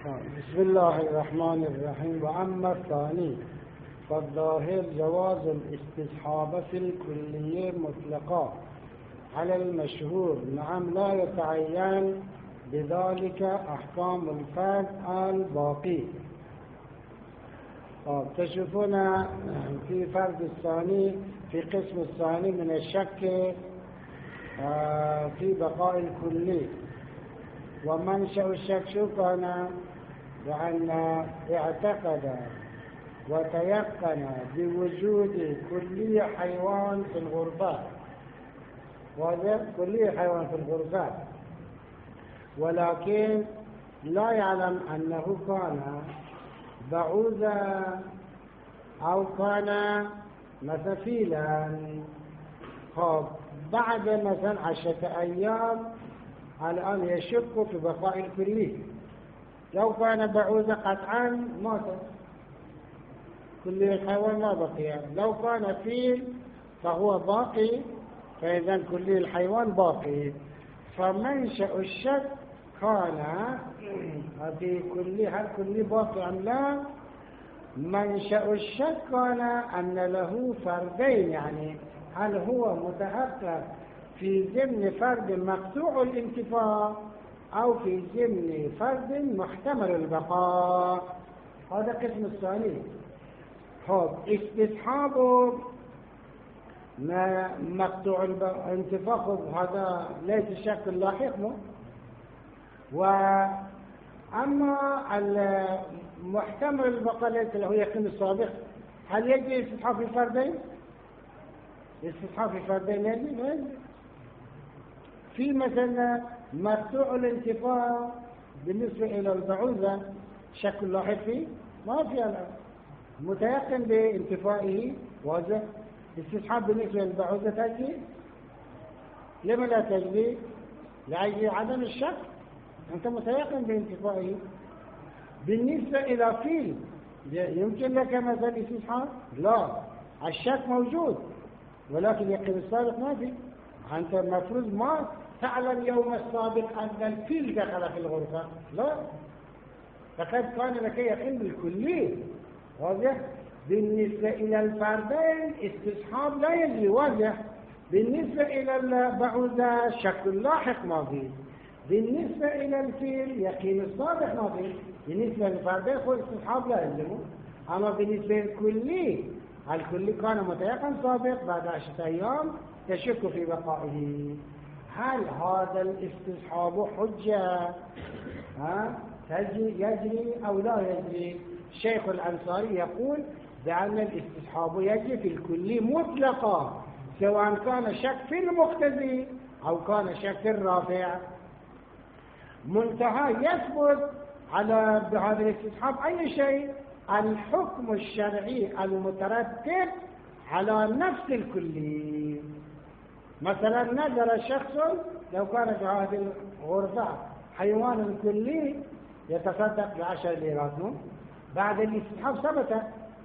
بسم الله الرحمن الرحيم. وأما الثاني فالظاهر جواز الاستصحاب في الكلية مطلقا على المشهور. نعم، لا يتعين بذلك أحكام الفرد الباقي. تشوفون في فرد الثاني، في قسم الثاني من الشك في بقاء الكلي. ومنشأ الشك شو كان؟ بأن اعتقد وتيقن بوجود كلي حيوان في الغرفات، وهذا كلي حيوان في الغرفات، ولكن لا يعلم أنه كان بعوضا أو كان مثلا فيلا. بعد مثلا 10 أيام الآن يشك في بقاء الكلي. لو كان بعوضا قطعا مات، كل الحيوان ما بقي. لو كان فيل فهو باقي، فإذا كل الحيوان باقي. فمنشأ الشك كان في هل كل باقي أم لا؟ منشأ الشك كان أن له فردين، يعني هل هو متحقق في ضمن فرد مقطوع الانتفاع أو في ضمن فرد محتمل البقاء. هذا قسم الثاني. استصحابه مقطوع الانتفاع هذا ليس شك لاحق. وأما المحتمل البقاء ليس له يقين السابق. هل يجري استصحاب في فردين؟ استصحاب في فردين يجري؟ في مثلا مقطوع الانتفاع بالنسبة إلى البعوضة شك لاحق فيه؟ ما في الآن. متيقن بانتفائه واضح. استصحاب بالنسبة للبعوضة تجري؟ لما لا تجري؟ لأجل عدم الشك. أنت متيقن بانتفائه. بالنسبة إلى فيل يمكن لك مثلا استصحاب؟ لا، الشك موجود ولكن يقين السابق ما في. أنت المفروض ما تعلم يوم السابق أن الفيل دخل في الغرفة، لا، فقد كان لك يقين بالكلي. واضح. بالنسبة إلى الفردين استصحاب لا يجري، واضح. بالنسبة إلى البعوضة شك لاحق ما فيه. بالنسبة إلى الفيل يقين السابق ما فيه. بالنسبة للفردين استصحاب لا يلزمه. أما بالنسبة للكلي، الكلي كان متيقن سابق، بعد 10 أيام يشك في بقائه. هل هذا الاستصحاب حجة يجري أو لا يجري؟ الشيخ الأنصاري يقول بأن الاستصحاب يجري في الكلي مطلقا، سواء كان شك في المقتضي أو كان شك في الرافع. منتهى يثبت على بهذا الاستصحاب أي شيء؟ الحكم الشرعي المترتب على نفس الكلي. مثلا نظر شخص، لو كان في هذه الغرفة حيوان كلي يتصدق ب10 ليرات، بعد الاستصحاب ثبت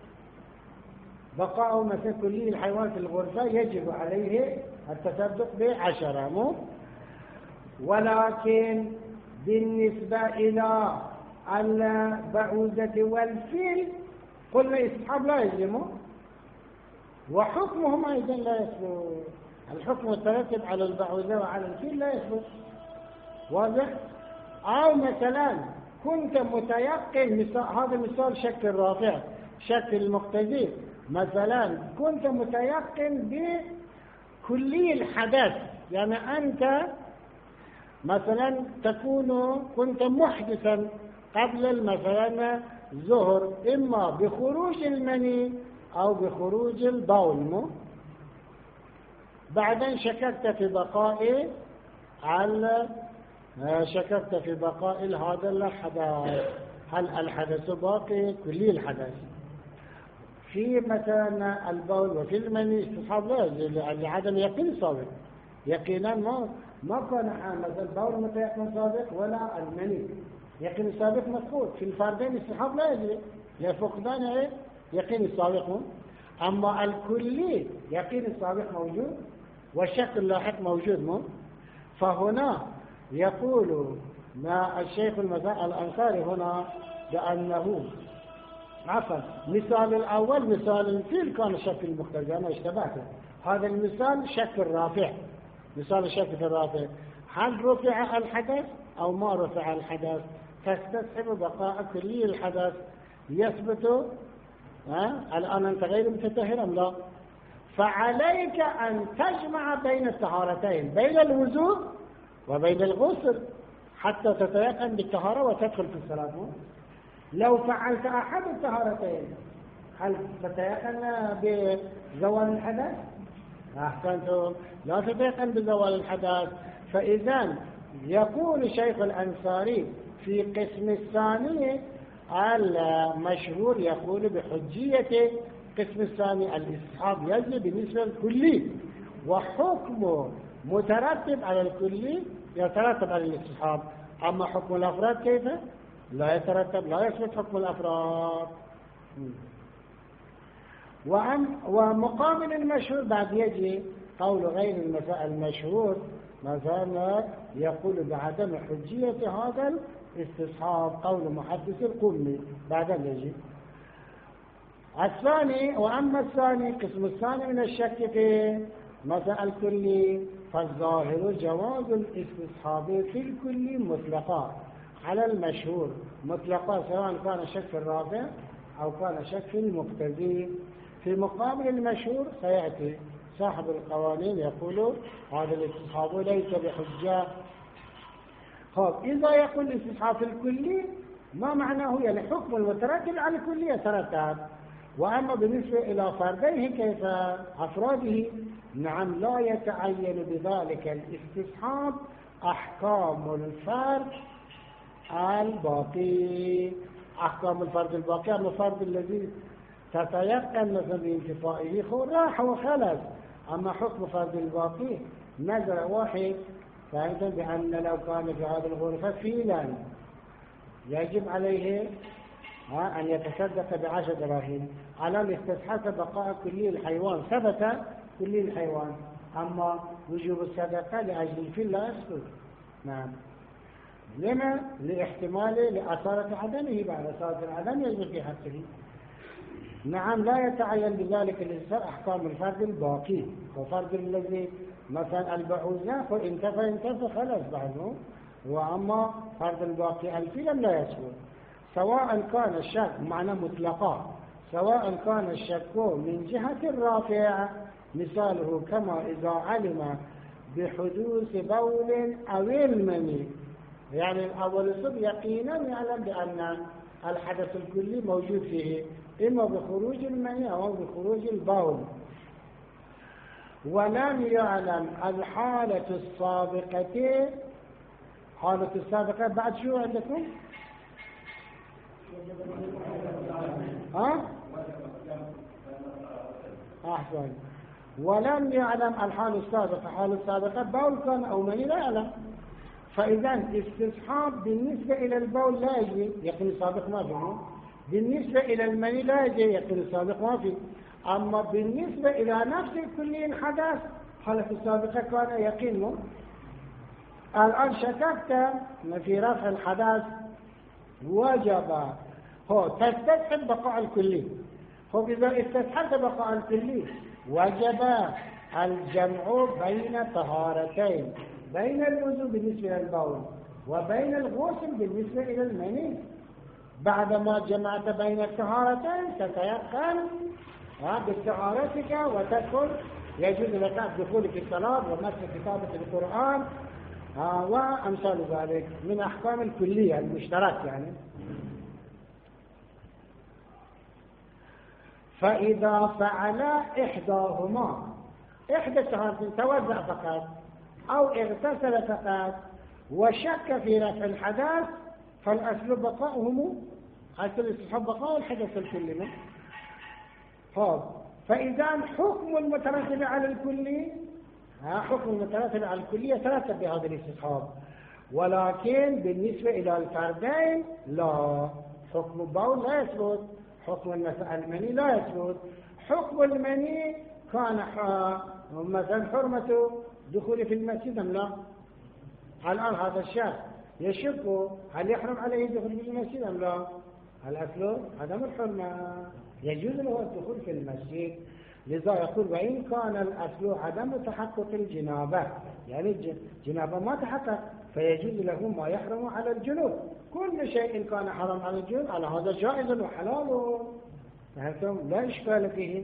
بقاء مثل كلي الحيوان في الغرفة يجب عليه التصدق ب10. ولكن بالنسبة إلى البعوضة والفيل قلنا استصحاب لا يلزمه، وحكمهم أيضا لا يثبت. الحكم الترتب على البعوضة وعلى الفيل لا يثبت، واضح. أو مثلا كنت متيقن، هذا مثال شك الرافع، شك المقتضي. مثلا كنت متيقن بكلي الحدث، يعني أنت مثلا كنت محدثا قبل مثلا الظهر، إما بخروج المني أو بخروج البول. بعدين شككت في بقاء هذا الحدث. هل الحدث باقي؟ كلي الحدث. في مثلا البول وفي المني استصحاب لا يجري لعدم يقين سابق. يقينا ما كان مثلا البول متيقن سابق ولا المني يقين السابق مفقود. في الفردين استصحاب لا يجري لفقدان يقين السابق. أما الكلي يقين السابق موجود والشك اللاحق موجود. فهنا يقول ما الشيخ الأنصاري هنا بأنه مثال الأول مثال الفيل كان شكل مختلف، أنا اشتبهت. هذا المثال شكل رافع، مثال الشكل الرافع. هل رفع الحدث أو ما رفع الحدث؟ تستصحب بقاء كلي الحدث يثبت. الآن أنت غير متطهر أم لا؟ فعليك أن تجمع بين الطهارتين، بين الوضوء وبين الغسل، حتى تتيقن بالطهارة وتدخل في الصلاة. لو فعلت أحد الطهارتين هل تتيقن بزوال الحدث؟ أحسنتم، لا تتيقن بزوال الحدث. فإذا يقول الشيخ الأنصاري في قسم الثاني المشهور يقول بحجية قسم الثاني الاستصحاب يجب بالنسبة للكلي، وحكمه مترتب على الكلي يترتب على الاستصحاب. أما حكم الأفراد كيف؟ لا يترتب، لا يثبت حكم الأفراد. ومقابل المشهور بعد يجي قول غير المشهور، مثلا يقول بعدم حجية هذا الاستصحاب، قول محدث القمي بعد يجي الثاني. وأما الثاني قسم الثاني من الشك في مسألة الكلي، فالظاهر جواز الاستصحاب في الكلي مطلقا على المشهور، مطلقا سواء كان شك الرابع أو كان شك المقتضي. في مقابل المشهور سيأتي صاحب القوانين يقول هذا الاستصحاب ليس بحجة. إذا يقول الاستصحاب في الكلي ما معناه؟ يعني حكم المترتب على الكلي يترتب. وأما بالنسبة إلى فرديه كيف أفراده؟ نعم، لا يتعين بذلك الاستصحاب أحكام الفرد الباقي. أحكام الفرد الباقي، أما الفرد الذي تتيقن مثلا بانتفائه راح وخلص. أما حكم فرد الباقي نظر واحد، فهمت بأن لو كان في هذه الغرفة فيلا يجب عليه أن يتصدق ب10 دراهم على الاستصحاب بقاء كلي الحيوان، ثبت كلي الحيوان. أما وجوب الصدقة لأجل الفيل لا يسقط. نعم، لما؟ لاحتمال لأثارة عدمه، بعد أثارة العدم يجب في حقه. نعم، لا يتعين بذلك الإنسان أحكام الفرد الباقي، وفرد الذي مثلا البعوزة فانتفى خلص بعده. وأما فرد الباقي الفيل لا يسقط، سواء كان الشك معنى مطلقا، سواء كان الشك من جهة الرافع، مثاله كما إذا علم بحدوث بول أو المني، يعني الأول الصب يقينا يعلم بأن الحدث الكلي موجود فيه، إما بخروج المني أو بخروج البول. ولم يعلم الحالة السابقة. حالة السابقة بعد شو عندكم؟ أحسن. ولم يعلم الحال السابقة، حال السابقة بول كان أو مني لا يعلم. فإذا استصحاب بالنسبة إلى البول لا يجي، يقين السابق ما فيه. بالنسبة إلى المني لا يجي، يقين السابق ما فيه. أما بالنسبة إلى نفس الكلي الحدث حالة السابقة كان يقين. الآن شككت في رفع الحدث وجب تستسحب بقاء الكلي. إذا استسحبت بقاء الكلي وجب الجمع بين طهارتين، بين الوضوء بالنسبة للبول وبين الغسل بالنسبة إلى المني. بعدما جمعت بين الطهارتين تتيقن بطهارتك وتدخل، يجوز لك الدخول في الصلاة ومس كتابة القرآن وأمثال ذلك من أحكام الكلية المشترك يعني. فإذا فعل إحداهما، إحدى الطهارتين توضأ فقط أو اغتسل فقط وشك في رفع الحدث، فالأصل بقاؤهم، أصل الاستصحاب بقاء الحدث الكلي. فإذا حكم المترتب على الكلي، حكم المترتب على الكلي يترتب بهذا الاستصحاب، ولكن بالنسبة إلى الفردين لا، حكم البول لا يثبت، حكم المني لا يثبت. حكم المني كان مثلا حرمة دخول في المسجد أم لا؟ الآن هذا الشخص يشك هل يحرم عليه الدخول في المسجد أم لا؟ الأصل عدم الحرمة، يجوز له الدخول في المسجد. لذا يقول وإن كان الأصل عدم تحقق الجنابة، يعني الجنابة ما تحقق، فيجوز له ما يحرم على الجنوب. كل شيء كان حرام على الجنوب على هذا جائز وحلال، فهمتم؟ لا إشكال فيه.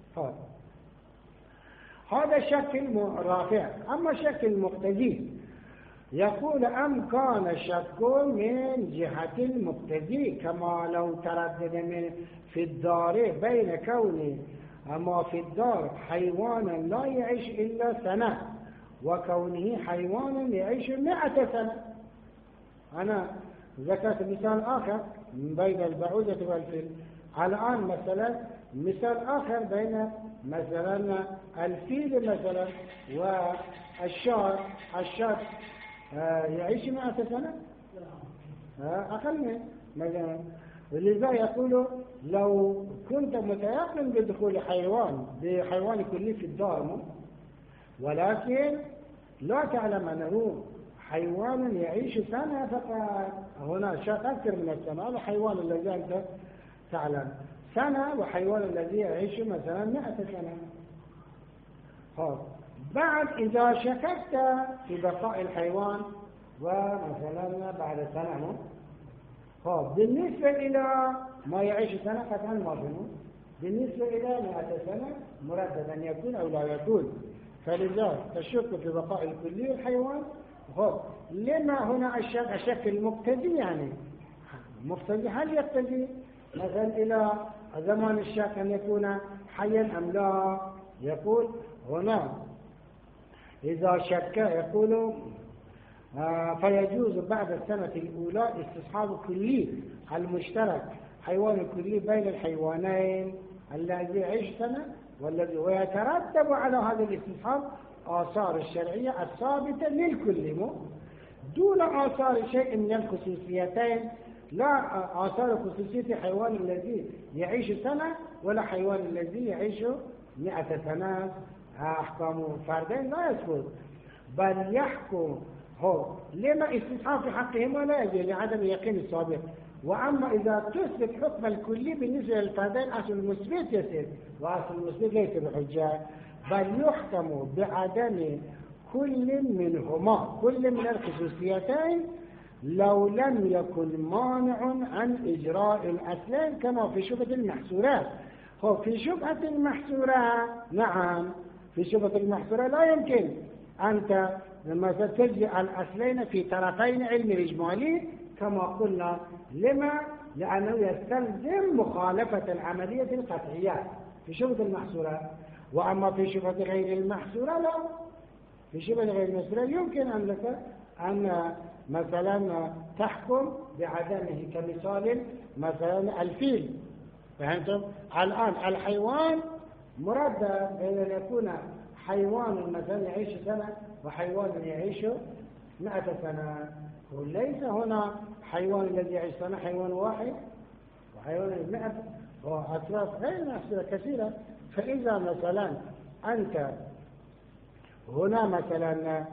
هذا الشك رافع. أما الشك المقتدي يقول أم كان الشك من جهة المقتدي كما لو تردد في الدار بين كون ما في الدار حيوانا لا يعيش إلا سنة وكونه حيوانا يعيش 100 سنة. أنا ذكرت مثال آخر بين البعوضة والفيل. الآن مثلا مثال آخر بين مثلا الفيل مثلا والشاة. الشاة يعيش 100 سنة؟ أقل من مثلا. ولذا يقول لو كنت متيقن بدخول بحيوان كلي في الدار، ولكن لا تعلم أنه حيوان يعيش سنة فقط، هنا شيء أكثر من السنة. الحيوان الذي أنت تعلم سنة وحيوان الذي يعيش مثلا 100 سنة. بعد إذا شككت في بقاء الحيوان ومثلا بعد سنة، بالنسبة إلى ما يعيش سنة قطعا ما بنو، بالنسبة إلى 100 سنة مردد أن يكون أو لا يكون. فلذا تشك في بقاء الكلي الحيوان. لما هنا الشك المقتدي، يعني مقتدي هل يقتدي مثلا إلى زمان الشك أن يكون حيا أم لا؟ يقول هنا إذا شك يقول فيجوز بعد السنة الأولى استصحاب كلي المشترك حيوان كلي بين الحيوانين الذي يعيش سنة والذي ويترتب على هذا الاستصحاب آثار الشرعية الثابتة للكل دون آثار شيء من الخصوصيتين. لا آثار خصوصية حيوان الذي يعيش سنة ولا حيوان الذي يعيش 100 سنة. أحكام فردين لا يثبت، بل يحكم لما استصحاب في حقهما لا يجوز لعدم اليقين السابق. وأما إذا تثبت حكم الكلي بالنسبة للفردين أصل المثبت يصير، وأصل المثبت ليس بحجة، بل يحكم بعدم كل منهما، كل من الخصوصيتين، لو لم يكن مانع عن إجراء الأصلين كما في شبهة المحصورات. في شبهة المحصورات نعم، في شبهة المحصورات لا يمكن أنت لما تجزئ الأصلين في طرفين علم الإجمالي كما قلنا. لما؟ لأنه يستلزم مخالفة العملية القطعية في شبهة المحصورات. وأما في شبهة غير المحصورة لا. في شبهة غير المحصورة يمكن أن مثلا تحكم بعدمه، كمثال مثلا الفيل. فهمتم؟ الآن الحيوان مراد بين أن يكون حيوان مثلا يعيش سنة وحيوان يعيش 100 سنة، وليس هنا حيوان الذي يعيش سنة حيوان واحد وحيوان 100 وأطراف غير محصورة كثيرة. فإذا مثلا أنت هنا مثلا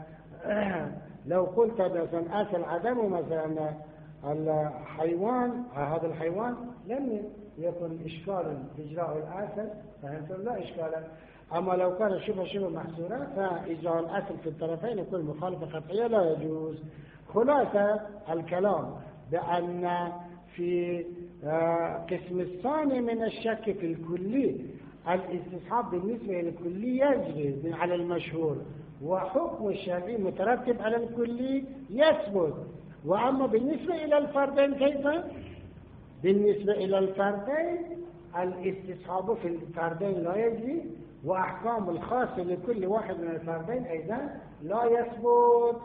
لو قلت مثلا آكل عدم مثلا الحيوان، هذا الحيوان لم يكن إشكالا في إجراء الآثر، فهمتم؟ لا إشكالا. أما لو كان شبه محصورة فإجراء الأصل في الطرفين يكون مخالفة قطعية لا يجوز. خلاصة الكلام بأن في قسم الثاني من الشك في الكلي الاستصحاب بالنسبة للكلي يجري على المشهور، وحكم الشرعي مترتب على الكلي يثبت. وأما بالنسبة إلى الفردين كيف؟ بالنسبة إلى الفردين الاستصحاب في الفردين لا يجري، وأحكام الخاصة لكل واحد من الفردين أيضا لا يثبت.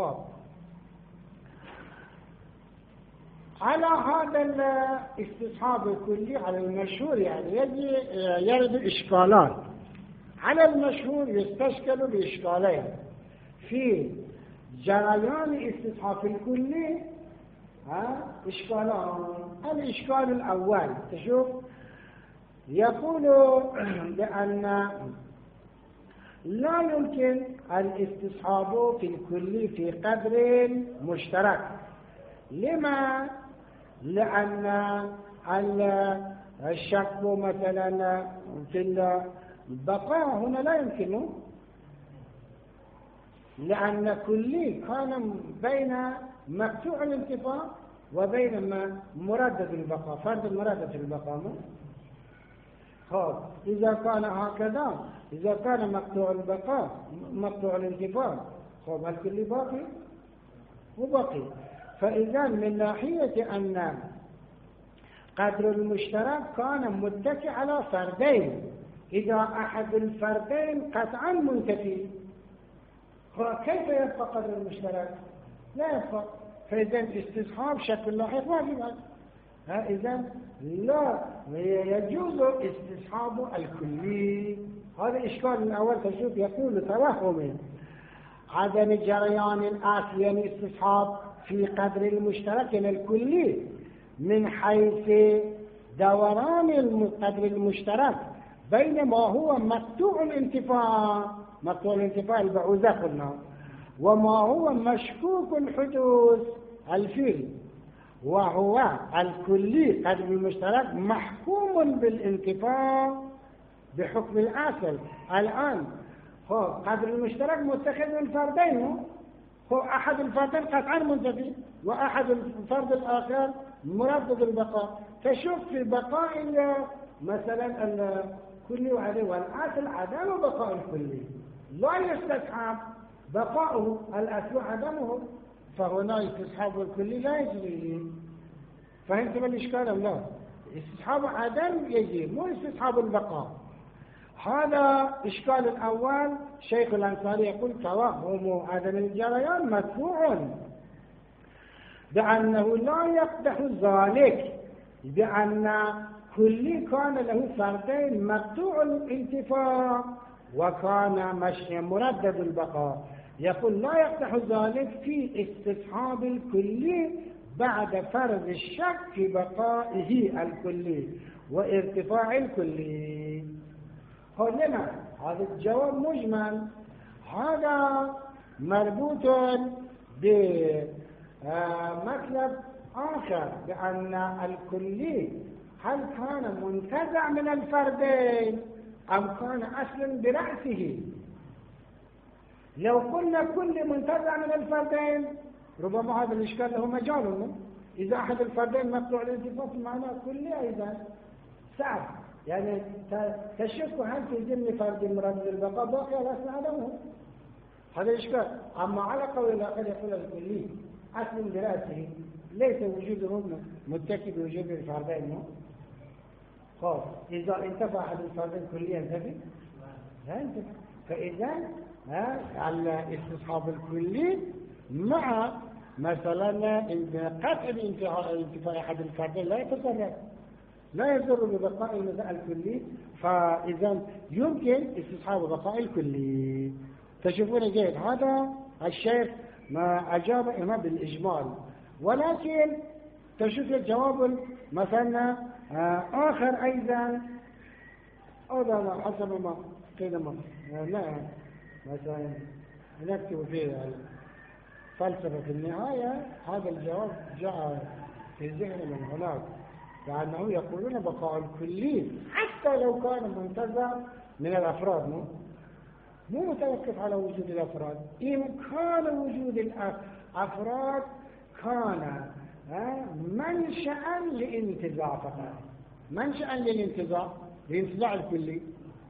على هذا الاستصحاب الكلي على المشهور يعني يرد إشكالات. على المشهور يستشكل بإشكالين في جريان استصحاب الكلي. إشكالان. الإشكال الأول تشوف يقول بأن لا يمكن الاستصحاب في الكل في قدر مشترك. لما؟ لأن الشك مثلا في البقاء هنا لا يمكنه، لأن كلي كان بين مقطوع الانتفاع وبين مردد البقاء، فرد المردد البقاء. إذا كان هكذا، إذا كان مقطوع البقاء مقطوع الانتفاع، الكلي باقي وبقي. فإذا من ناحية أن قدر المشترك كان متكئ على فردين، إذا أحد الفردين قطعا منتفي، كيف يبقى قدر المشترك؟ لا يبقى. فإذا استصحاب شكل لاحق واجب. إذا لا يجوز استصحاب الكلي. هذا الإشكال الأول. تشوف يقول توهمي عدم جريان الأصل، يعني استصحاب في قدر المشترك الكلي من حيث دوران القدر المشترك بين ما هو مقطوع الانتفاع، مقطوع الانتفاع البعوزة قلنا، وما هو مشكوك الحدوث الفيل، وهو الكلي قدر المشترك محكوم بالانتفاع بحكم الأصل. الآن قدر المشترك متخذ من فردين، أحد الفردين قطعا منتفي وأحد الفرد الآخر مردد البقاء. تشوف في بقاء مثلا الكلي وعليه والأصل عدم بقاء الكلي، لا يستصحب بقاؤه، الأصل عدمه، فهنا استصحاب الكلي لا يجري. فهمت الإشكال أم لا؟ استصحاب عدم يجري، مو استصحاب البقاء. هذا إشكال الأول. شيخ الأنصاري يقول توهم عدم الجريان مدفوع بأنه لا يقدح ذلك بأن كلي كان له فردين مقطوع الانتفاع وكان مردد البقاء. يقول لا يقدح ذلك في استصحاب الكلي بعد فرض الشك في بقائه الكلي وارتفاع الكلي. لما؟ هذا الجواب مجمل، هذا مربوط بمطلب آخر، بأن الكلي هل كان منتزع من الفردين أم كان أصلا برأسه. لو قلنا كل منتزع من الفردين ربما هذا الإشكال له مجال. إذا أحد الفردين مقطوع الانتفاع معناه كلي أيضا صعب، يعني تشك هل في ضمن فرد مراد البقاء باقي الأصل عدمه، هذا إشكال. أما على قول الآخر يقول الكلي أصل برأسه ليس وجوده متكي بوجود الفردين. إذا انتفع أحد الفردين كليا ينتفي؟ لا ينتفي. فإذا الاستصحاب الكلي مع مثلا قطع انتفاع أحد الفردين لا يتصرف، لا يضر ببقاء المزاء الكلي، فإذا يمكن استصحاب بقاء الكلي. تشوفون جيد هذا الشيخ ما أجاب إما بالإجمال، ولكن تشوف الجواب مثلا آخر أيضا أو لا حسب ما قيل لا مثلا نكتب فيه الفلسفة في النهاية. هذا الجواب جاء في ذهن من هناك، لأنه يقولون بقاء الكلي حتى لو كان منتزع من الأفراد، مو متوقف على وجود الأفراد. إمكان وجود الأفراد كان منشأ للانتزاع فقط، منشأ للانتزاع الكلي.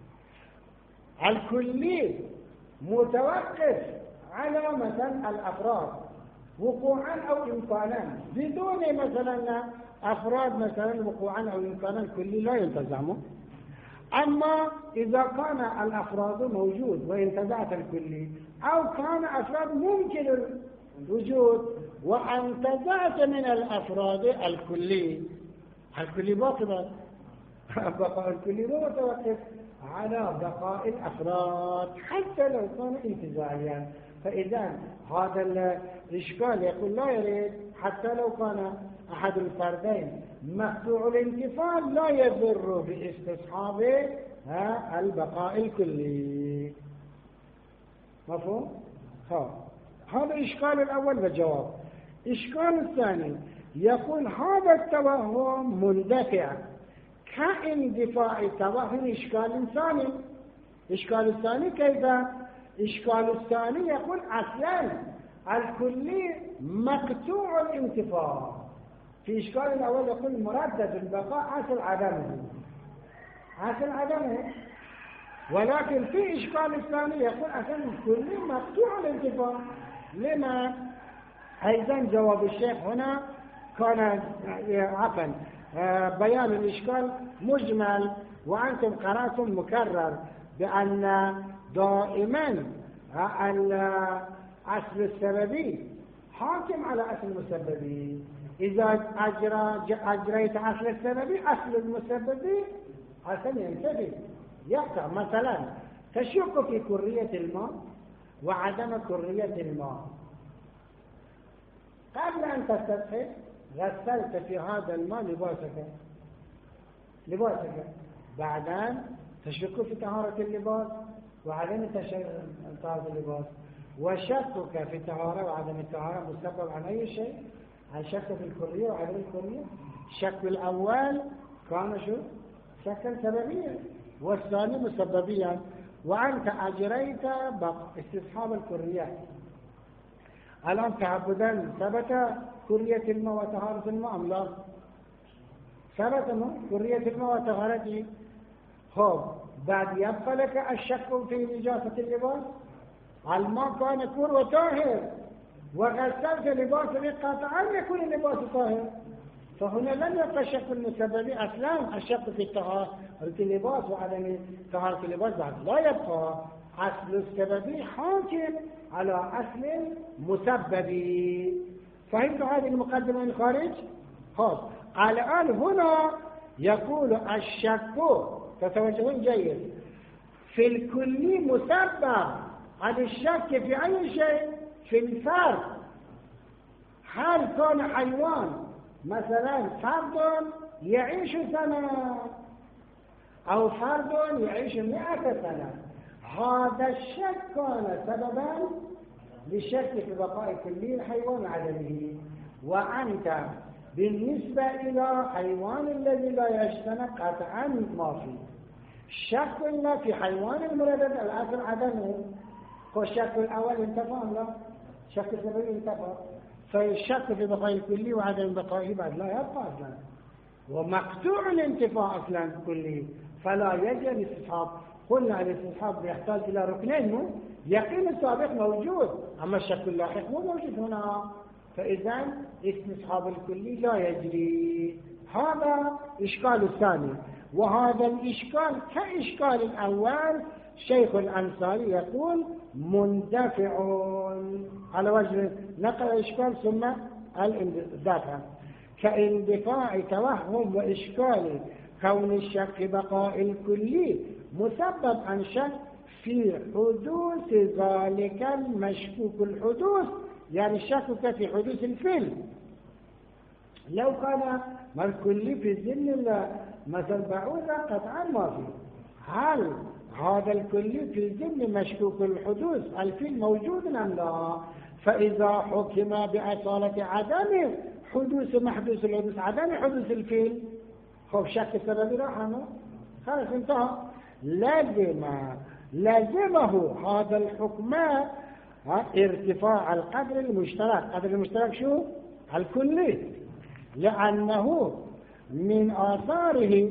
الكلي متوقف على مثلا الأفراد وقوعا أو إمكانا، بدون مثلا أفراد مثلا وقوعا أو إمكانا كلي لا ينتزعه. أما إذا كان الأفراد موجود وانتزعت الكلي، أو كان أفراد ممكن الوجود وانتزعت من الأفراد الكلي باقي. بقاء الكلي هو متوقف على بقاء الأفراد حتى لو كان انتزاعيا. فإذا هذا الإشكال يقول لا يريد حتى لو كان أحد الفردين مقطوع الانتفاع لا يضر باستصحاب البقاء الكلي. مفهوم؟ هذا الإشكال الأول والجواب. الإشكال الثاني يقول هذا التوهم مندفع كاندفاع التوهم. إشكال ثاني. الإشكال الثاني كيف؟ الإشكال الثاني يقول أصلا الكلي مقطوع الانتفاع. في إشكال الأول يقول مردد البقاء أصل عدمه، أصل عدمه. ولكن في إشكال الثاني يقول أصلا الكلي مقطوع الانتفاع. لما؟ أيضا جواب الشيخ هنا كان عفوا بيان الإشكال مجمل، وأنتم قرأتم مكرر بأن دائما الأصل السببي حاكم على أصل المسببي. إذا أجريت أصل السببي أصل المسببي أصل ينتبه يقطع. مثلا تشك في كرية الماء وعدم كرية الماء، قبل أن تستدخل غسلت في هذا الماء لباسك، بعدين تشك في طهارة اللباس وعدم طهارة اللباس. وشكك في الطهارة وعدم الطهارة مسبب عن أي شيء؟ عن شك في الكرية وعدم الكرية. الشك الأول كان شو؟ شكا سببيا، والثاني مسببيا. وأنت أجريت استصحاب الكريات. الآن تعبدا ثبت كرية الماء وطهارة الماء أم لا؟ ثبت كرية الماء وطهارته. بعد يبقى لك الشك في نجاسة اللباس. الماء كان كور وطاهر وغسلت لباسه قطعا يكون اللباس طاهر، فهنا لم يبقى الشك المسببي أصلا. الشك في طهارة اللباس وعدم طهارة اللباس بعد لا يبقى. أصل السببي حاكم على أصل مسببي. فهمت هذه المقدمة من الخارج؟ الآن هنا يقول الشك، تتوجهون جيد، في الكل مسبب عن الشك في أي شيء؟ في الفرد. هل كان حيوان مثلا فرد يعيش سنة أو فرد يعيش 100 سنة، هذا الشك كان سببا للشك في بقاء كل الحيوان وعدمه. وأنت بالنسبة إلى حيوان الذي لا يعيش سنة قطعا ما فيه شك إلا في حيوان المردد الأصل عدمه. والشك الأول انتفى أم لا؟ شك السببي انتفى، فالشك في بقاء الكلي وعدم بقائه بعد لا يبقى أصلا، ومقطوع الانتفاع أصلا كلي، فلا يجب الاستصحاب. قلنا الاستصحاب يحتاج إلى ركنين، يقين السابق موجود أما الشك اللاحق مو موجود هنا، فإذا استصحاب الكلي لا يجري. هذا إشكال الثاني. وهذا الإشكال كإشكال الأول شيخ الأنصاري يقول مندفع على وجه نقل الإشكال ثم الدافع، كاندفاع توهم وإشكال كون الشك بقاء الكلي مسبب عن شك في حدوث ذلك المشكوك الحدوث، يعني الشك في حدوث الفعل. لو كان الكلي في ذهن مثل بعوضة قطعا ما فيه، هل هذا الكلي في ذهن مشكوك الحدوث الفعل موجود أم لا؟ فإذا حكم بأصالة عدم حدوث محدوث الحدوث عدم حدوث الفعل، شك السبب راح خلاص انتهى. لازمه هذا الحكم ارتفاع القدر المشترك. قدر المشترك شو؟ الكلي، لأنه من آثاره،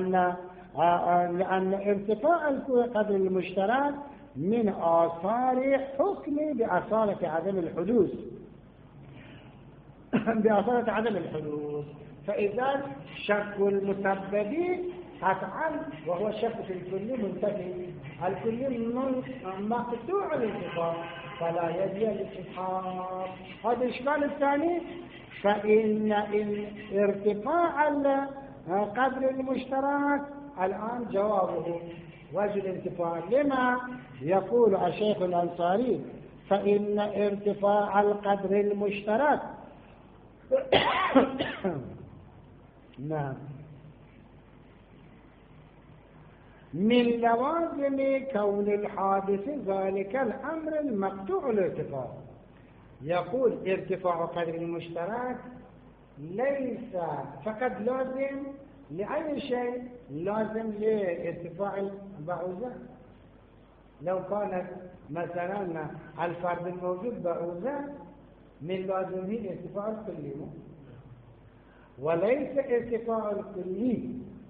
لأن ارتفاع القدر المشترك من آثار حكم بأصالة عدم الحدوث بأصالة عدم الحدوث. فإذا شك المسبب قطعا وهو الشك في الكل منتفي، الكل مقطوع الانتفاع فلا يجري الاستصحاب. هذا الإشكال الثاني. فإن ارتفاع القدر المشترك الآن جوابه وجه الانتفاع. لما يقول الشيخ الأنصاري فإن ارتفاع القدر المشترك من لوازم كون الحادث ذلك الأمر المقطوع الارتفاع. يقول ارتفاع قدر المشترك ليس فقط لازم لأي شيء، لازم لارتفاع البعوزة. لو كانت مثلا الفرد الموجود بعوزة من لازمه ارتفاع الكلي، وليس ارتفاع الكلي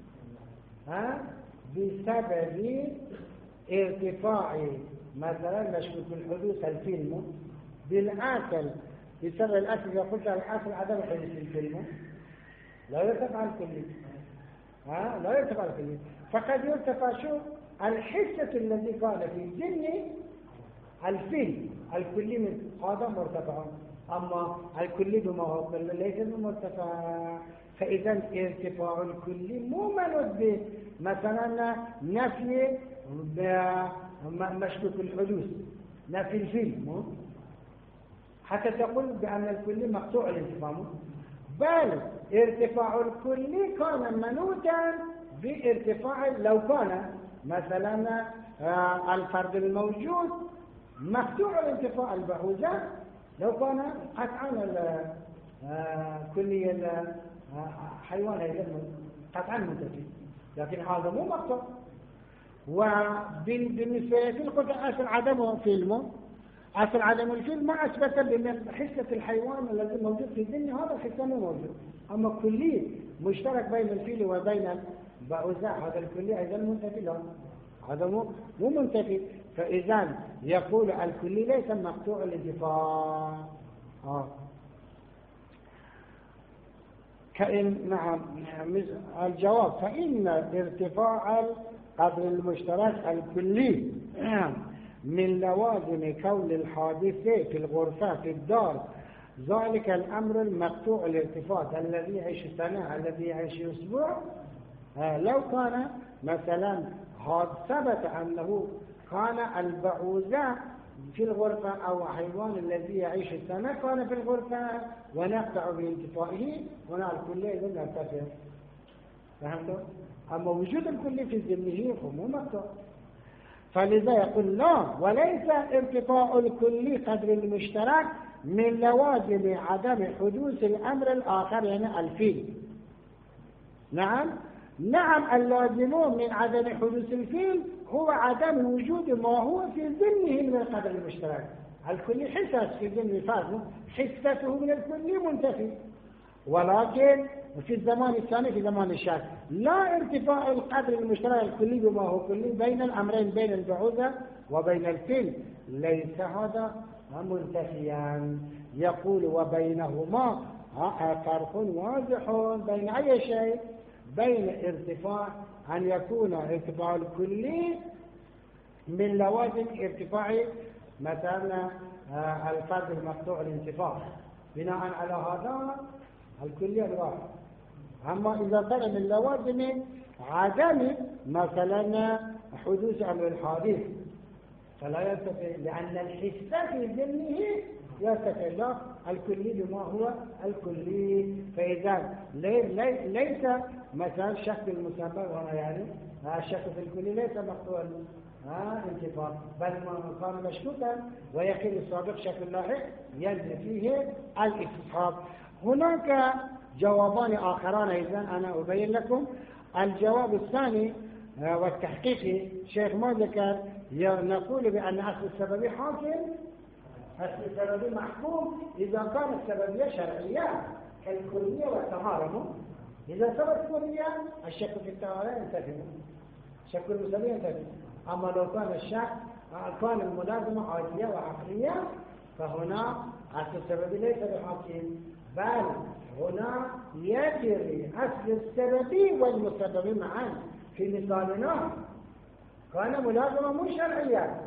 بسبب ارتفاع مثلا مشكوك الحدوث الفيلم بالأكل، بسبب الأكل. إذا قلت الأكل عدم حدوث الفيلم لا يرتفع الكلي، لا يرتفع الكلي، فقد يرتفع شو الحصة الذي كان في ذهن الفيلم الكلي من هذا مرتفع، أما الكلي بما هو كله ليس مرتفع. فإذا ارتفاع الكلي مو منوط مثلا نفي مشكوك الحدوث، نفي الفيلم، حتى تقول بأن الكلي مقطوع الانتفاع، بل ارتفاع الكلي كان منوطا بارتفاع. لو كان مثلا الفرد الموجود مقطوع الانتفاع البعوزة، لو كان قطعا كلي الحيوان قطعا منتفي، لكن هذا مو مقطوع. وبالنسبة لقلت أصل عدم فيلمه، أصل عدم الفيلم ما أثبت بأن حصة الحيوان الذي موجود في الدنيا هذا الحصة مو موجود، أما كلي مشترك بين الفيل وبين البعوزة هذا الكلي أيضا منتفي، لا هذا مو منتفي. فإذا يقول الكلي ليس مقطوع الانتفاع. نعم الجواب فإن ارتفاع القدر المشترك الكلي من لوازم كون الحادث في الغرفة في الدار ذلك الأمر المقطوع الارتفاع الذي يعيش سنة الذي يعيش أسبوع. لو كان مثلا ثبت أنه كان البعوزة في الغرفة أو حيوان الذي يعيش السنة كان في الغرفة ونقطع بانتفائه، هنا الكلية إذن نرتفع. فهمتوا؟ أما وجود الكلية في ذهنه فهو مقطع. فلذا يقول لا، وليس ارتفاع الكلي قدر المشترك من لوازم عدم حدوث الأمر الآخر، يعني الفيل. نعم اللازم من عدم حدوث الفيل هو عدم وجود ما هو في ذهنه من القدر المشترك. الكلي حساس في ذهن الفرد، حسته من الكلي منتفي، ولكن في الزمان الثاني في زمان الشك لا ارتفاع القدر المشترك الكلي بما هو كلي بين الأمرين بين البعوزة وبين الفيل ليس هذا منتفيا. يقول وبينهما فرق واضح بين أي شيء، بين ارتفاع أن يكون ارتفاع الكلي من لوازم ارتفاع مثلا الفرد المقطوع الانتفاع بناء على هذا الكلي الواحد. أما إذا كان من لوازم عدم مثلا حدوث أمر الحادث فلا يرتفع، لأن الحسة في ذهنه يرتفع لا الكلي بما هو الكلي. فإذا ليس مثلا شك المسبب هنا، يعني الشك في الكلي ليس مقطوع انتفاع، بل كان مشكوكا ويقين السابق شك اللاحق يلزم فيه الاستصحاب. هناك جوابان آخران أيضا أنا أبين لكم. الجواب الثاني والتحقيقي شيخ ما ذكر، نقول بأن أصل السببي حاكم، أصل السببي محكوم إذا كانت السببية شرعية كالكلية والطهارة. إذا ثبت كلية الشك في الطهارة ينتفي، شك المسلمين ينتفي. أما لو كان الشك كان الملازمة عادية وعقلية فهنا أصل السببي ليس بحاكم، بل هنا يجري أصل السببي والمسببي معا. في مثالنا كان ملازمة مو شرعية،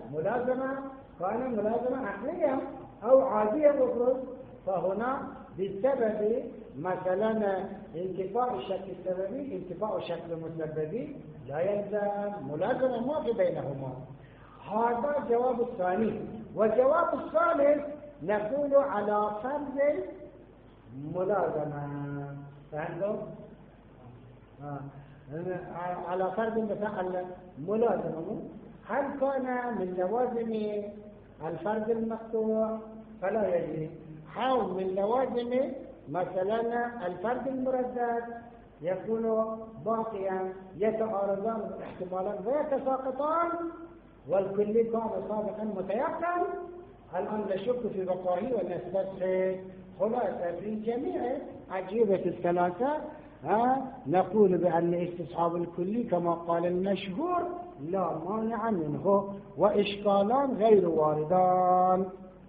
كان ملازمة عقلية أو عادية بفرض، فهنا بسبب مثلا انتفاء الشك السببي انتفاء الشك المسببي لا يلزم ملازمة ما في بينهما. هذا الجواب الثاني. والجواب الثالث نقول على فرض ملازمة. فهمتم؟ على فرض بتاع الملازمة، هل كان من لوازم الفرد المقطوع فلا يجري، أو من لوازم مثلا الفرد المردد يكون باقيا، يتعارضان احتمالا ويتساقطان، والكل كان سابقا متيقن، الآن نشك في بقائه ونستسهل. خلاصة في جميع أجوبة الثلاثة نقول بأن استصحاب الكلي كما قال المشهور لا مانع منه، وإشكالان غير واردان.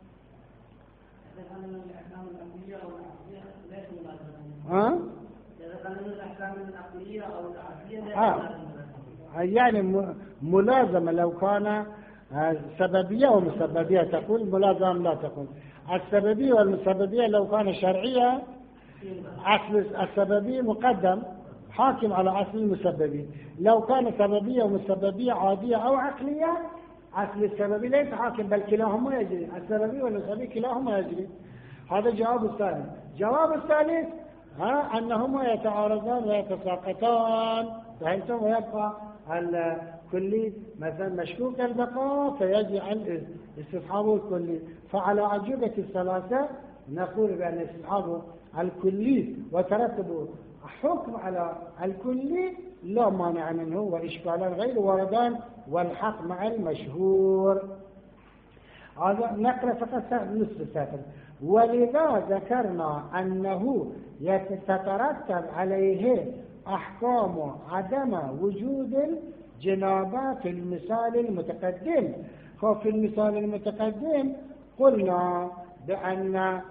يعني ملازمة لو كان سببية ومسببية تقول، ملازمة لا تقول. السببية والمسببية لو كان شرعية، أصل السببية مقدم حاكم على أصل المسببية. لو كان سببية ومسببية عادية أو عقلية، أصل السببية ليس حاكم بل كلاهما يجري، السببية والمسببية كلاهما يجري. هذا جواب الثاني. جواب الثالث أنهما يتعارضان ويتساقطان، فهمتم؟ ويبقى الكلي مثلا مشكوك البقاء فيجعل استصحابه الكلي. فعلى أجوبة الثلاثة نقول بأن استصحابه الكلي وترتب حكم على الكلي لا مانع منه، وإشكالان غير واردان، والحق مع المشهور. هذا نقرأ فقط نصف السطر. ولذا ذكرنا أنه يتترتب عليه أحكام عدم وجود الجنابة في المثال المتقدم. ففي المثال المتقدم قلنا بأن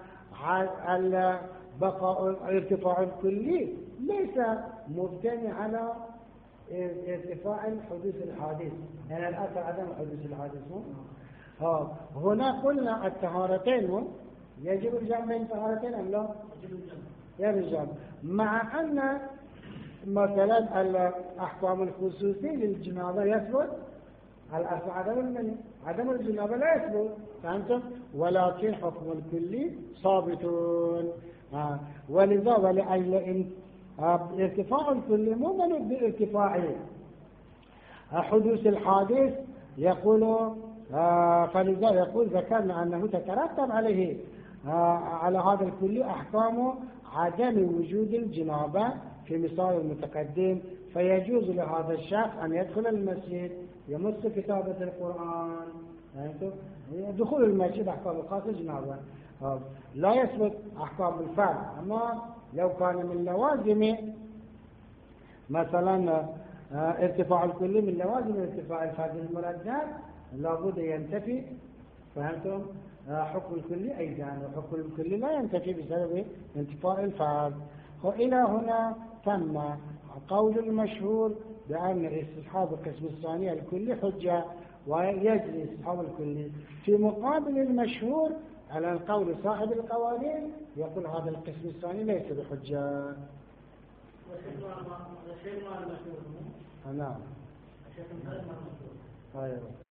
بقاء ارتفاع الكلي ليس مبتني على ارتفاع حدوث الحادث، يعني الأثر عدم حدوث الحادث. هنا قلنا الطهارتين يجب الجمع بين الطهارتين أم لا؟ يجب الجمع، مع أن مثلا الأحكام الخصوصية للجنابة يثبت، الأصل عدم الجنابة لا يثبت، فهمتم؟ ولكن حكم الكلي ثابتون. ولذا ولأجل ارتفاع الكلي مو منوط بارتفاع حدوث الحادث، يقول فلذا يقول ذكرنا أنه تترتب عليه على هذا الكلي أحكام عدم وجود الجنابة في مثال المتقدم، فيجوز لهذا الشخص أن يدخل المسجد يمس كتابة القرآن. دخول المسجد أحكام الخاصة جنابة، لا يثبت أحكام الفرد. أما لو كان من لوازم مثلا ارتفاع الكلي من لوازم ارتفاع الفرد المردد لابد ينتفي، فهمتم؟ حكم الكلي أيضا، وحكم الكلي لا ينتفي بسبب انتفاء الفرد. وإلى هنا تم قول المشهور بأن استصحاب القسم الثاني الكلي حجة، ويجري استصحاب الكلي. في مقابل المشهور على القول صاحب القوانين يقول هذا القسم الثاني ليس بحجة. نعم.